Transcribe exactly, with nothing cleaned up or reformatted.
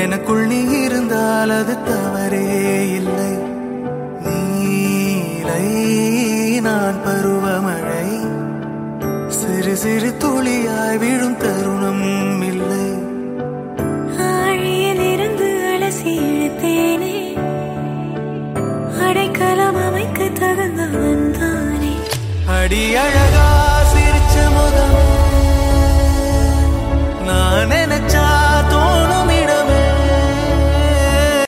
எனக்குள் நீ இருந்தால் அது தவறே இல்லை. நீலை நான் பருவமழை, சிறு சிறு துளியாய் விழும் தருணம் இல்லை. ஆழியில் இருந்து அலசி இழுத்தேனே, அடைக்கலம் அமைக்க தகுந்தவன் தானே. அடி அழகா சிரிச்ச முதல்